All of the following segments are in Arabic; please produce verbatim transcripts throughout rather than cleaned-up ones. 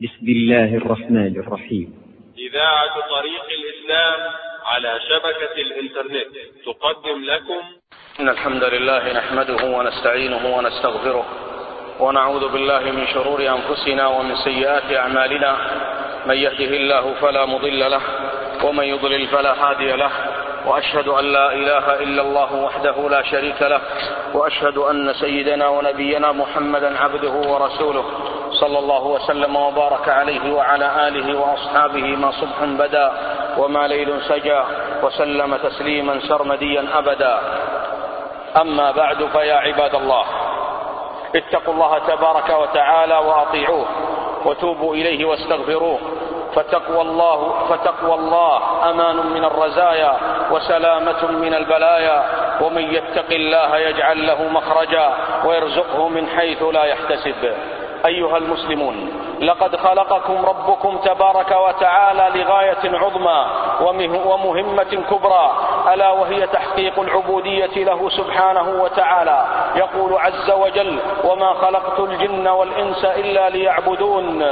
بسم الله الرحمن الرحيم. إذاعة طريق الإسلام على شبكة الإنترنت تقدم لكم إن الحمد لله نحمده ونستعينه ونستغفره ونعوذ بالله من شرور أنفسنا ومن سيئات أعمالنا. من يهده الله فلا مضل له ومن يضلل فلا هادي له، وأشهد أن لا إله إلا الله وحده لا شريك له، وأشهد أن سيدنا ونبينا محمدا عبده ورسوله صلى الله وسلم وبارك عليه وعلى آله وأصحابه ما صبح بدا وما ليل سجى، وسلم تسليما سرمديا أبدا. أما بعد، فيا عباد الله، اتقوا الله تبارك وتعالى وأطيعوه وتوبوا إليه واستغفروه، فتقوى الله, فتقوى الله أمان من الرزايا وسلامة من البلايا، ومن يتق الله يجعل له مخرجا ويرزقه من حيث لا يحتسب. أيها المسلمون، لقد خلقكم ربكم تبارك وتعالى لغاية عظمى ومهمة كبرى، ألا وهي تحقيق العبودية له سبحانه وتعالى. يقول عز وجل: وما خلقت الجن والإنس إلا ليعبدون.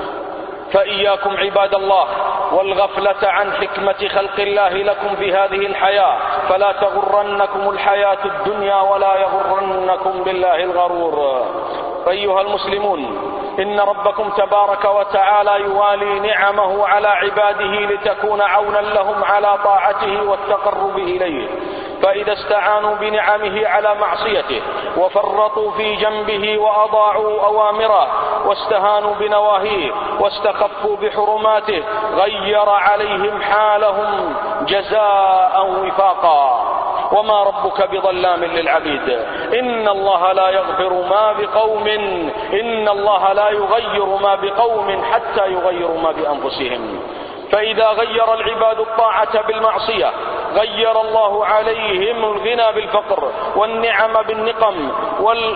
فإياكم عباد الله والغفلة عن حكمة خلق الله لكم في هذه الحياة، فلا تغرنكم الحياة الدنيا ولا يغرنكم بالله الغرور. أيها المسلمون، إن ربكم تبارك وتعالى يوالي نعمه على عباده لتكون عونا لهم على طاعته والتقرب إليه، فإذا استعانوا بنعمه على معصيته وفرطوا في جنبه وأضاعوا أوامره واستهانوا بنواهيه واستخفوا بحرماته، غير عليهم حالهم جزاء وفاقا. وما ربك بظلام للعبيد. إن الله لا يغفر ما بقوم إن الله لا يغير ما بقوم حتى يغيروا ما بأنفسهم. فإذا غير العباد الطاعة بالمعصية، غير الله عليهم الغنى بالفقر والنعم بالنقم وال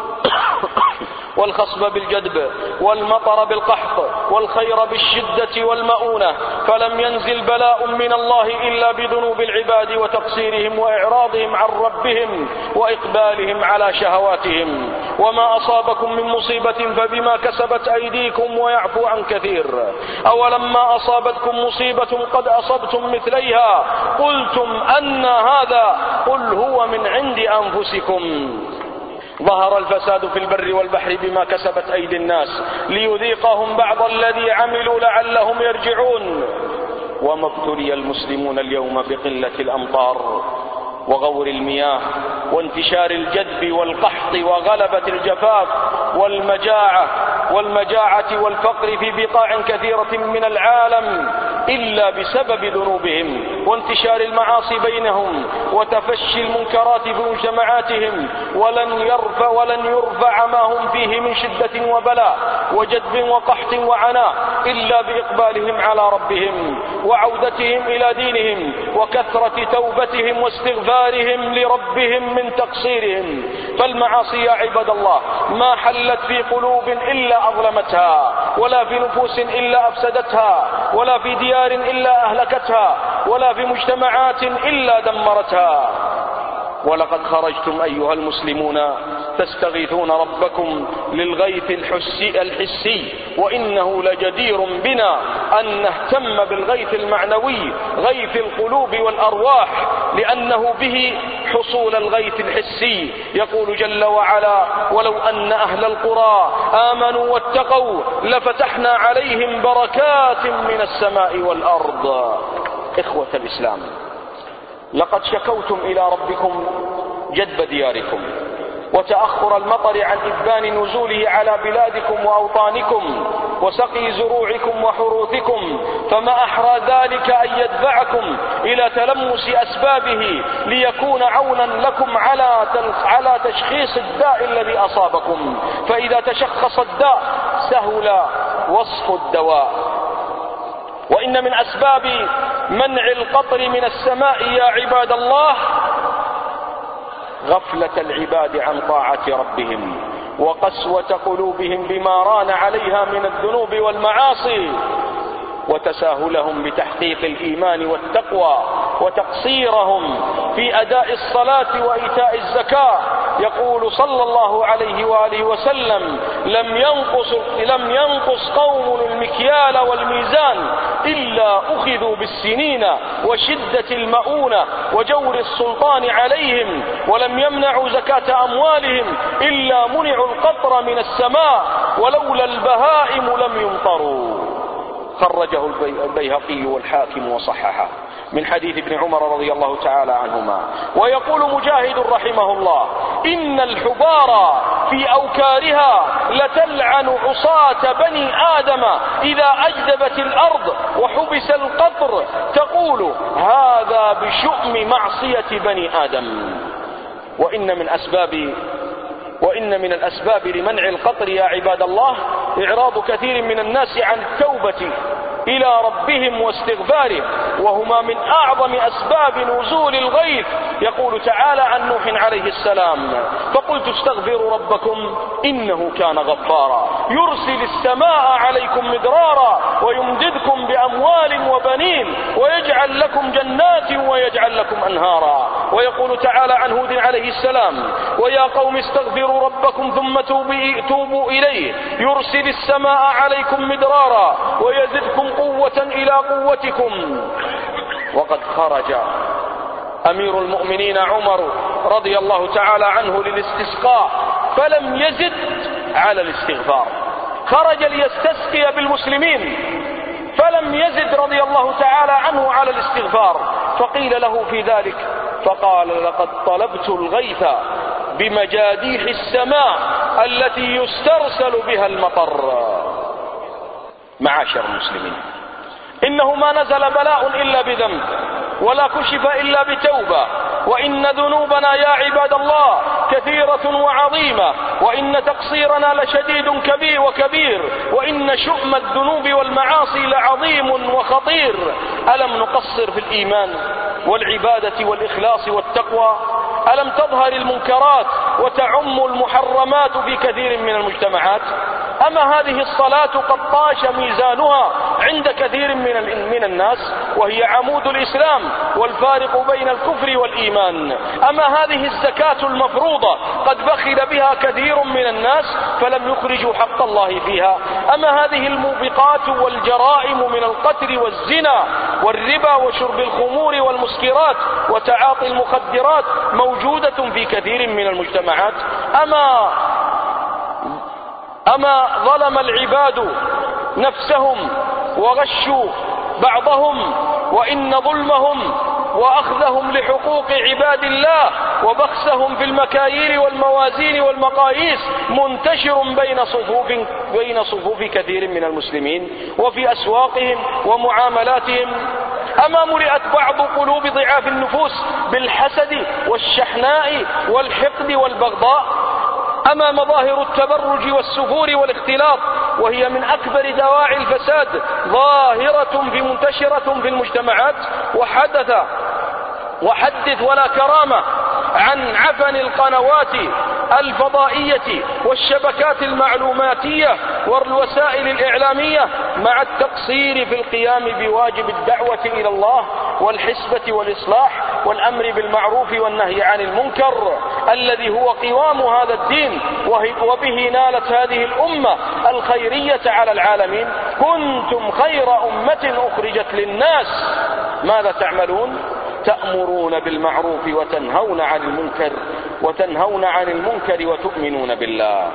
والخصب بالجدب والمطر بالقحط والخير بالشدة والمؤونة، فلم ينزل بلاء من الله إلا بذنوب العباد وتقصيرهم وإعراضهم عن ربهم وإقبالهم على شهواتهم. وما أصابكم من مصيبة فبما كسبت أيديكم ويعفو عن كثير. أولما أصابتكم مصيبة قد أصبتم مثليها قلتم أن هذا؟ قل هو من عند أنفسكم. ظهر الفساد في البر والبحر بما كسبت أيدي الناس ليذيقهم بعض الذي عملوا لعلهم يرجعون. وما ابتلي المسلمون اليوم بقلة الأمطار وغور المياه وانتشار الجدب والقحط وغلبة الجفاف والمجاعة والمجاعة والفقر في بقاع كثيرة من العالم إلا بسبب ذنوبهم وانتشار المعاصي بينهم وتفشي المنكرات في مجتمعاتهم، ولن يرفع ولن يرفع ما هم فيه من شدة وبلاء وجدب وقحط وعناء إلا بإقبالهم على ربهم وعودتهم إلى دينهم وكثرة توبتهم واستغفارهم لربهم من تقصيرهم. فالمعاصي يا عباد الله ما حلت في قلوب إلا أظلمتها، ولا في نفوس إلا أفسدتها، ولا في ديار إلا أهلكتها، ولا في مجتمعات إلا دمرتها. ولقد خرجتم أيها المسلمون تستغيثون ربكم للغيث الحسي, الحسي وإنه لجدير بنا أن نهتم بالغيث المعنوي، غيث القلوب والأرواح، لأنه به حصول الغيث الحسي. يقول جل وعلا: ولو أن أهل القرى آمنوا واتقوا لفتحنا عليهم بركات من السماء والأرض. إخوة الإسلام، لقد شكوتم إلى ربكم جدب دياركم وتأخر المطر عن إذبان نزوله على بلادكم وأوطانكم وسقي زروعكم وحروثكم، فما أحرى ذلك أن يدفعكم إلى تلمس أسبابه ليكون عونا لكم على على تشخيص الداء الذي أصابكم. فإذا تشخص الداء سهل وصف الدواء. وإن من أسباب منع القطر من السماء يا عباد الله غفلة العباد عن طاعة ربهم وقسوة قلوبهم بما ران عليها من الذنوب والمعاصي، وتساهلهم بتحقيق الإيمان والتقوى، وتقصيرهم في أداء الصلاة وإيتاء الزكاة، يقول صلى الله عليه وآله وسلم: لم ينقص, لم ينقص قوم المكيال والميزان إلا أخذوا بالسنين وشدة المؤونة وجور السلطان عليهم، ولم يمنعوا زكاة أموالهم إلا منعوا القطر من السماء، ولولا البهائم لم يمطروا. خرجه البيهقي والحاكم وصححه من حديث ابن عمر رضي الله تعالى عنهما. ويقول مجاهد رحمه الله: إن الحبار في أوكارها لتلعن عصاة بني آدم إذا أجدبت الأرض وحبس القطر، تقول: هذا بشؤم معصية بني آدم. وإن من أسباب وإن من الأسباب لمنع القطر يا عباد الله إعراض كثير من الناس عن التوبة إلى ربهم واستغفاره، وهما من أعظم أسباب نزول الغيث. يقول تعالى عن نوح عليه السلام: فقلت استغفروا ربكم إنه كان غفارا يرسل السماء عليكم مدرارا ويمددكم بأموال وبنين ويجعل لكم جنات ويجعل لكم أنهارا. ويقول تعالى عن هود عليه السلام: ويا قوم استغفروا ربكم ثم توبوا إليه يرسل السماء عليكم مدرارا ويزدكم قوة إلى قوتكم. وقد خرج أمير المؤمنين عمر رضي الله تعالى عنه للاستسقاء فلم يزد على الاستغفار، خرج ليستسقي بالمسلمين فلم يزد رضي الله تعالى عنه على الاستغفار، فقيل له في ذلك فقال: لقد طلبت الغيث بمجاديح السماء التي يسترسل بها المطر. معاشر المسلمين، إنه ما نزل بلاء إلا بذنب، ولا كشف إلا بتوبة، وإن ذنوبنا يا عباد الله كثيرة وعظيمة، وإن تقصيرنا لشديد كبير وكبير، وإن شؤم الذنوب والمعاصي لعظيم وخطير. ألم نقصر في الإيمان والعبادة والإخلاص والتقوى؟ ألم تظهر المنكرات وتعم المحرمات في كثير من المجتمعات؟ أما هذه الصلاة قد طاش ميزانها عند كثير من من الناس، وهي عمود الإسلام والفارق بين الكفر والإيمان. أما هذه الزكاة المفروضة قد بخل بها كثير من الناس فلم يخرجوا حق الله فيها. أما هذه الموبقات والجرائم من القتل والزنا والربا وشرب الخمور والمسكرات وتعاطي المخدرات موجودة في كثير من المجتمعات. أما أما ظلم العباد نفسهم وغشوا بعضهم، وإن ظلمهم وأخذهم لحقوق عباد الله وبخسهم في المكاييل والموازين والمقاييس منتشر بين صفوف بين صفوف كثير من المسلمين وفي أسواقهم ومعاملاتهم. أما ملئت بعض قلوب ضعاف النفوس بالحسد والشحناء والحقد والبغضاء؟ أما مظاهر التبرج والسفور والاختلاط وهي من أكبر دواعي الفساد ظاهرة في منتشرة في المجتمعات؟ وحدث وحدث ولا كرامة عن عفن القنوات الفضائية والشبكات المعلوماتية والوسائل الإعلامية مع التقصير في القيام بواجب الدعوة إلى الله والحسبة والإصلاح والأمر بالمعروف والنهي عن المنكر الذي هو قوام هذا الدين، وبه نالت هذه الأمة الخيرية على العالمين. كنتم خير أمة أخرجت للناس ماذا تعملون؟ تأمرون بالمعروف وتنهون عن المنكر وتنهون عن المنكر وتؤمنون بالله.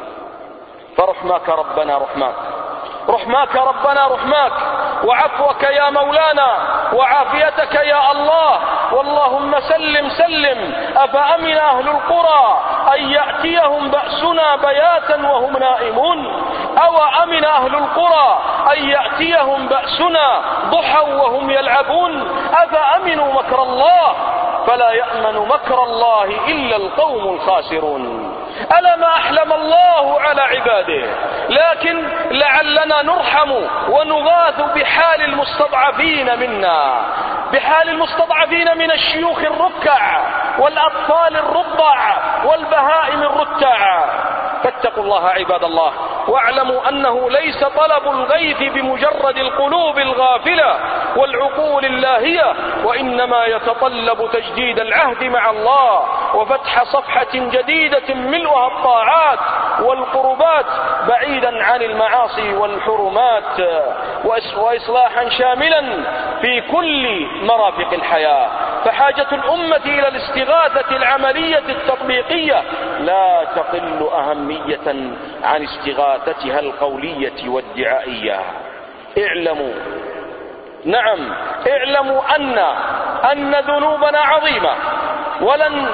فرحماك ربنا رحماك، رحماك ربنا رحماك، وعفوك يا مولانا وعافيتك يا الله. واللهم سلم سلم. أفأمن أهل القرى أن يأتيهم بأسنا بياتا وهم نائمون؟ أو أمن أهل القرى أن يأتيهم بأسنا ضحى وهم يلعبون؟ أفأمنوا مكر الله فلا يأمن مكر الله إلا القوم الخاسرون. ألا ما أحلم الله على عباده، لكن لعلنا نرحم ونغاث بحال المستضعفين منا، بحال المستضعفين من الشيوخ الركع والأطفال الرضع والبهائم الرتع. فاتقوا الله عباد الله واعلموا أنه ليس طلب الغيث بمجرد القلوب الغافلة والعقول اللاهية، وإنما يتطلب تجديد العهد مع الله وفتح صفحة جديدة ملؤها الطاعات والقربات بعيدا عن المعاصي والحرمات، وإصلاحا شاملا في كل مرافق الحياة. فحاجة الأمة إلى الاستغاثة العملية التطبيقية لا تقل أهمية عن استغاثتها القولية والدعائية. اعلموا، نعم اعلموا أن أن ذنوبنا عظيمة، ولن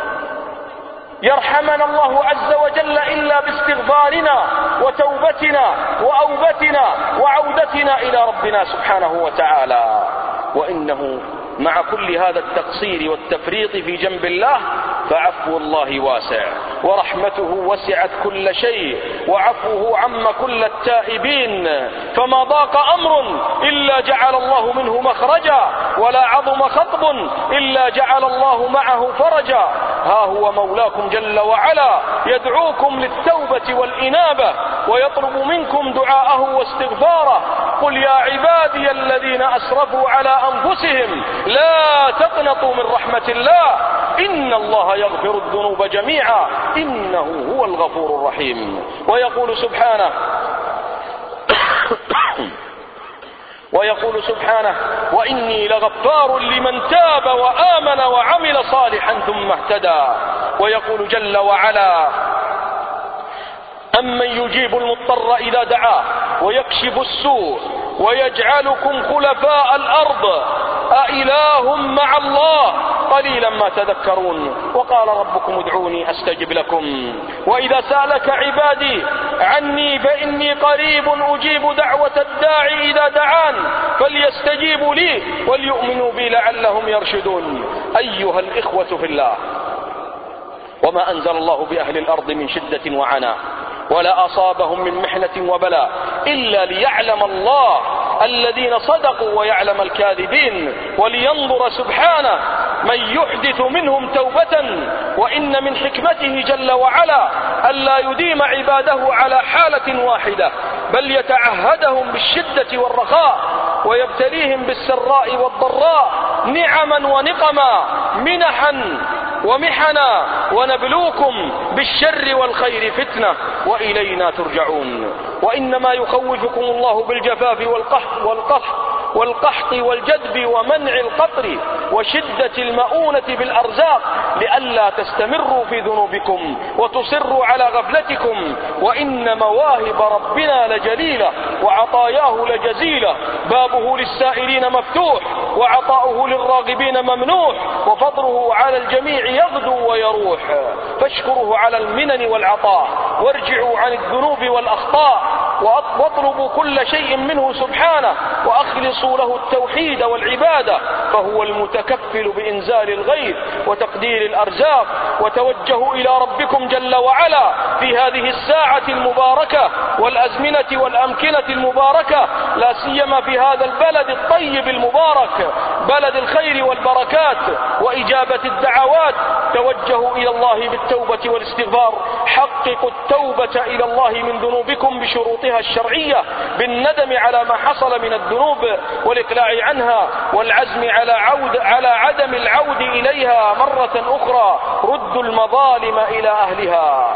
يرحمنا الله عز وجل إلا باستغفارنا وتوبتنا وأوبتنا وعودتنا إلى ربنا سبحانه وتعالى. وإنه مع كل هذا التقصير والتفريط في جنب الله فعفو الله واسع، ورحمته وسعت كل شيء، وعفوه عم كل التائبين. فما ضاق أمر إلا جعل الله منه مخرجا، ولا عظم خطب إلا جعل الله معه فرجا. ها هو مولاكم جل وعلا يدعوكم للتوبة والإنابة، ويطلب منكم دعاءه واستغفاره. قل يا عبادي الذين أسرفوا على أنفسهم لا تقنطوا من رحمة الله إن الله يغفر الذنوب جميعا إنه هو الغفور الرحيم. ويقول سبحانه ويقول سبحانه وإني لغفار لمن تاب وآمن وعمل صالحا ثم اهتدى. ويقول جل وعلا أمن يجيب المضطر إذا دعاه ويكشف السوء ويجعلكم خلفاء الأرض أإله مع الله قليلا ما تذكرون. وقال ربكم ادعوني أستجب لكم. وإذا سألك عبادي عني فإني قريب أجيب دعوة الداعي إذا دعان فليستجيبوا لي وليؤمنوا بي لعلهم يرشدون. أيها الإخوة في الله، وما أنزل الله بأهل الأرض من شدة وعناء ولا أصابهم من محنة وبلاء إلا ليعلم الله الذين صدقوا ويعلم الكاذبين، ولينظر سبحانه من يحدث منهم توبة. وإن من حكمته جل وعلا ألا يديم عباده على حالة واحدة، بل يتعهدهم بالشدة والرخاء، ويبتليهم بالسراء والضراء نعما ونقما، منحا ومحنا، ونبلوكم بالشر والخير فتنة وإلينا ترجعون. وإنما يخوفكم الله بالجفاف والقحط والقحط والقحط والجدب ومنع القطر وشدة المؤونة بالأرزاق لئلا تستمروا في ذنوبكم وتصروا على غفلتكم. وإن مواهب ربنا لجليلة وعطاياه لجزيلة، بابه للسائلين مفتوح وعطاؤه للراغبين ممنوح، وفضله على الجميع يغدو ويروح. فاشكروه على المنن والعطاء، وارجعوا عن الذنوب والأخطاء، واطلبوا كل شيء منه سبحانه، وأخلصوا له التوحيد والعبادة، فهو المتكفل بإنزال الغيث وتقدير الأرزاق. وتوجهوا إلى ربكم جل وعلا في هذه الساعة المباركة والأزمنة والأمكنة المباركة، لا سيما في هذا البلد الطيب المبارك، بلد الخير والبركات وإجابة الدعوات. توجهوا إلى الله بالتوبة والاستغفار، حققوا التوبة إلى الله من ذنوبكم بشروطها الشرعية، بالندم على ما حصل من الذنوب والإقلاع عنها، والعزم على عود على عدم العود إليها مرة أخرى. ردوا المظالم إلى أهلها،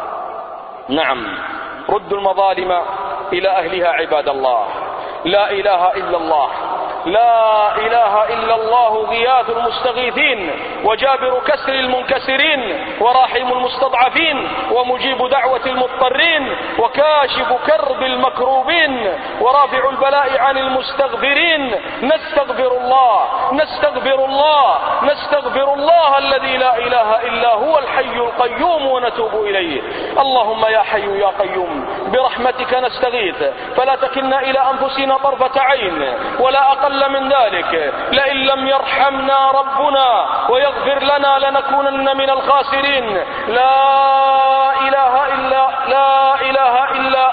نعم ردوا المظالم إلى أهلها عباد الله. لا إله إلا الله، لا إله إلا الله غياث المستغيثين، وجابر كسر المنكسرين، وراحم المستضعفين، ومجيب دعوة المضطرين، وكاشف كرب المكروبين، ورافع البلاء عن المستغفرين. نستغفر الله نستغفر الله نستغفر الله الذي لا إله إلا هو الحي القيوم، ونتوب إليه. اللهم يا حي يا قيوم برحمتك نستغيث، فلا تكلنا إلى أنفسنا طرفة عين ولا أقل من ذلك. لئن لم يرحمنا ربنا ويغفر لنا لنكونن من الخاسرين. لا إله إلا لا إله إلا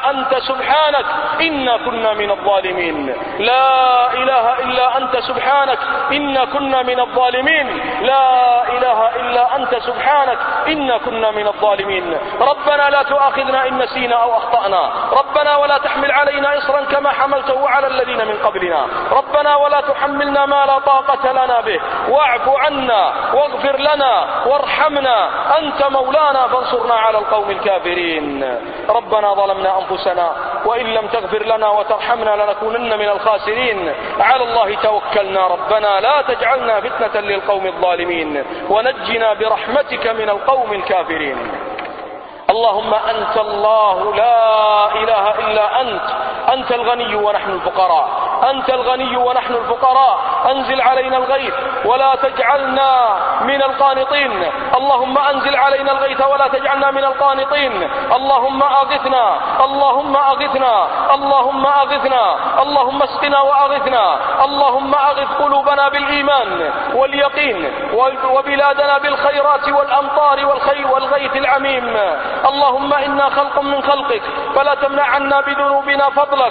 إلا أنت سبحانك إنا كنا من الظالمين. لا إله إلا أنت سبحانك إنا كنا من الظالمين. لا إله إلا أنت سبحانك إنا كنا من الظالمين. ربنا لا تؤاخذنا إن نسينا أو أخطأنا. ربنا ولا تحمل علينا إصرا كما حملته على الذين من قبلنا. ربنا ولا تحملنا ما لا طاقة لنا به. واعف عنا واغفر لنا وارحمنا أنت مولانا فانصرنا على القوم الكافرين. ربنا ظلمنا أنفسنا وإن لم تغفر لنا وترحمنا لنكونن من الخاسرين. على الله توكلنا ربنا لا تجعلنا فتنة للقوم الظالمين ونجنا برحمتك من القوم الكافرين. اللهم أنت الله لا إله إلا أنت. أنت الغني ونحن الفقراء. أنت الغني ونحن الفقراء. أنزل علينا الغيث ولا تجعلنا من القانطين. اللهم أنزل علينا الغيث ولا تجعلنا من القانطين. اللهم أغثنا اللهم أغثنا اللهم أغثنا اللهم اسقنا وأغثنا. اللهم أغث قلوبنا بالإيمان واليقين وبلادنا بالخيرات والأمطار والخير والغيث العميم. اللهم إنا خلق من خلقك فلا تمنع عنا بذنوبنا فضلك.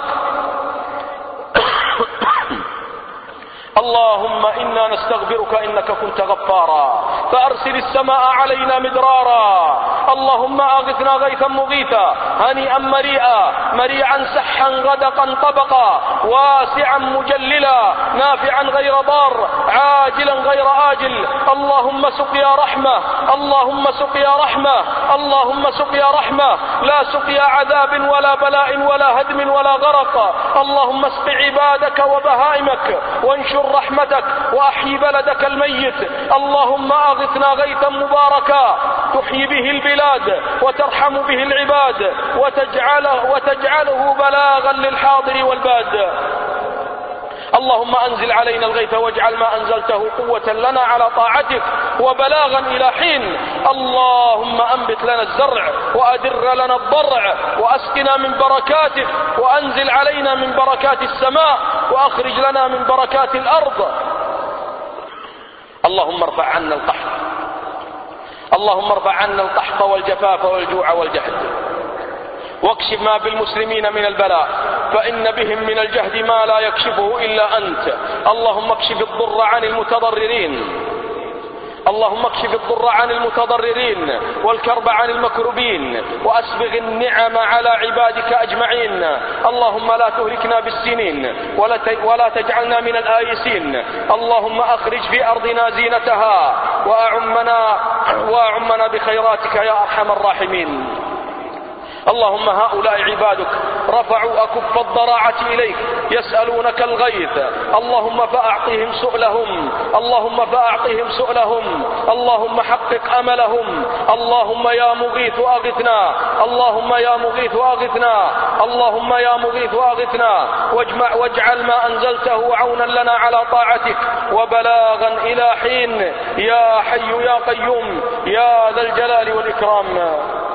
اللهم إنا نستغفرك إنك كنت غفارا فأرسل السماء علينا مدرارا. اللهم أغثنا غيثا مغيثا هنيئا مريئا مريعا سحا غدقا طبقا واسعا مجللا نافعا غير ضار عاجلا غير آجل. اللهم سقيا رحمة اللهم سقيا رحمة اللهم سقيا رحمة لا سقيا عذاب ولا بلاء ولا هدم ولا غرق. اللهم اسق عبادك وبهائمك وانشر رحمتك وأحيي بلدك الميت. اللهم أغثنا غيثا مباركا تحيي به البلاد وترحم به العباد وتجعله, وتجعله بلاغا للحاضر والباد. اللهم أنزل علينا الغيث واجعل ما أنزلته قوة لنا على طاعتك وبلاغا إلى حين. اللهم أنبت لنا الزرع وأدر لنا الضرع وأسقنا من بركاتك وأنزل علينا من بركات السماء وأخرج لنا من بركات الأرض. اللهم ارفع عنا القحط اللهم ارفع عنا القحط والجفاف والجوع والجهد واكشف ما بالمسلمين من البلاء فإن بهم من الجهد ما لا يكشفه إلا أنت. اللهم اكشف الضر عن المتضررين اللهم اكشف الضر عن المتضررين والكرب عن المكروبين وأسبغ النعم على عبادك أجمعين. اللهم لا تهلكنا بالسنين ولا تجعلنا من الآيسين. اللهم أخرج في أرضنا زينتها وأعمنا, وأعمنا بخيراتك يا أرحم الراحمين. اللهم هؤلاء عبادك رفعوا أكف الضراعة إليك يسألونك الغيث. اللهم فأعطهم سؤلهم اللهم فأعطهم سؤلهم اللهم حقق أملهم. اللهم يا مغيث أغثنا اللهم يا مغيث أغثنا اللهم يا مغيث أغثنا واجمع واجعل ما أنزلته عونا لنا على طاعتك وبلاغا إلى حين. يا حي يا قيوم يا ذا الجلال والإكرام.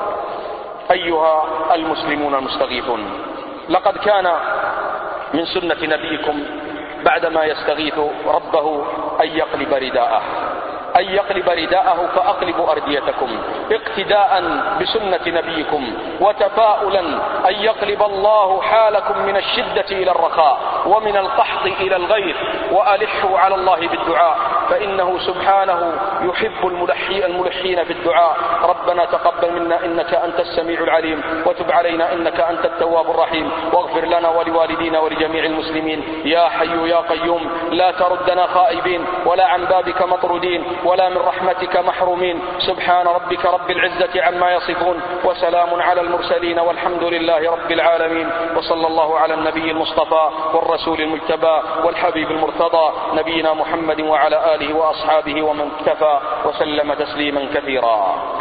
أيها المسلمون المستغيثون، لقد كان من سنة نبيكم بعدما يستغيث ربه أن يقلب رداءه أن يقلب رداءه فأقلبوا أرديتكم اقتداء بسنة نبيكم وتفاؤلا أن يقلب الله حالكم من الشدة إلى الرخاء ومن القحط إلى الغيث. وألحوا على الله بالدعاء فإنه سبحانه يحب الملحي الملحين في الدعاء. ربنا تقبل منا إنك أنت السميع العليم وتب علينا إنك أنت التواب الرحيم واغفر لنا ولوالدينا ولجميع المسلمين. يا حي يا قيوم لا تردنا خائبين ولا عن بابك مطرودين ولا من رحمتك محرومين. سبحان ربك رب العزة عما يصفون وسلام على المرسلين والحمد لله رب العالمين. وصلى الله على النبي المصطفى والرسول المجتبى والحبيب المرتضى نبينا محمد وعلى آله وأصحابه ومن اكتفى وسلم تسليما كثيرا.